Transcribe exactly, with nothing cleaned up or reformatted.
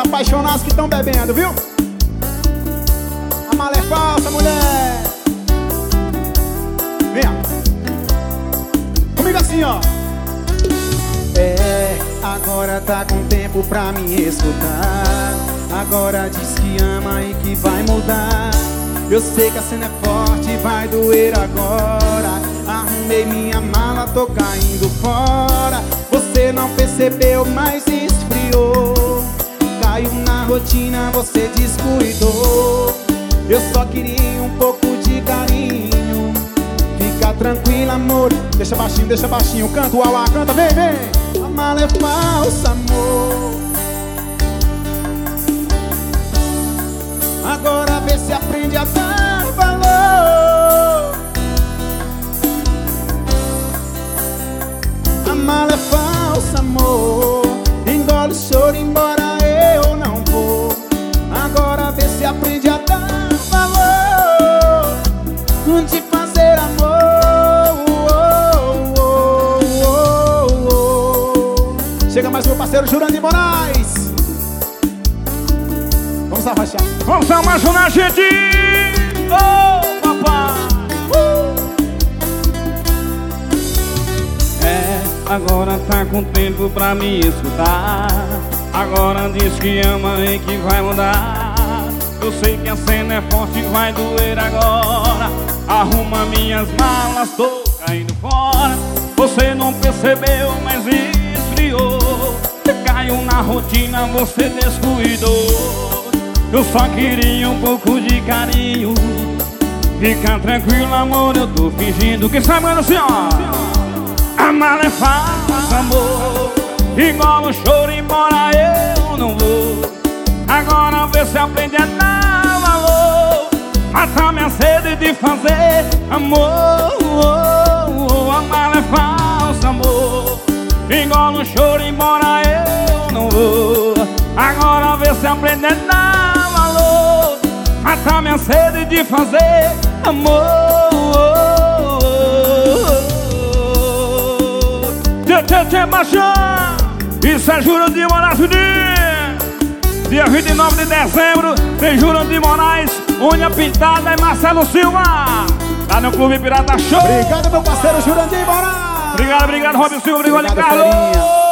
apaixonados que estão bebendo, viu? A mala é falsa, mulher. Venha comigo assim, ó. É, agora tá com tempo pra me escutar. Agora diz que ama e que vai mudar. Eu sei que a cena é forte, vai doer agora. Arrumei minha mala, tô caindo fora. Você não percebeu, mas esfriou. Caiu na rotina, você descuidou. Eu só queria um pouco de carinho. Fica tranquila, amor. Deixa baixinho, deixa baixinho. Canta, uau, canta, vem, vem. A mala é falsa, amor. Agora vê se aprende a dar valor. A mala é falsa, amor. Engole o choro, embora eu não vou. Agora vê se aprende a dar valor. De fazer amor. oh, oh, oh, oh. Chega mais meu parceiro Jurandir Moraes. Vamos arrochar. Vamos apaixonar, gente! Oh, papai! Uh! É, agora tá com tempo pra me escutar. Agora diz que ama e que vai mudar. Eu sei que a cena é forte e vai doer agora. Arruma minhas malas, tô caindo fora. Você não percebeu, mas esfriou. Caiu na rotina, você descuidou. Eu só queria um pouco de carinho. Fica tranquilo, amor, eu tô fingindo. Quem sabe assim, ó. A mala é falsa, amor. Igual o choro, embora eu não vou. Agora vê se aprende a dar valor. Mata minha sede de fazer amor. A mala é falsa, amor. Igual o choro, embora eu não vou. Agora vê se aprende a dar valor. Mata minha sede de fazer amor. Tchê, tchê, tchê, baixar. Isso é Jurandir Moraes. Dia vinte e nove de dezembro tem Jurandir Moraes, unha pintada e Marcelo Silva. Lá no Clube Pirata Show. Obrigado, meu parceiro Jurandir Moraes. Obrigado, obrigado, Robin Silva. Obrigado, obrigado Carlos.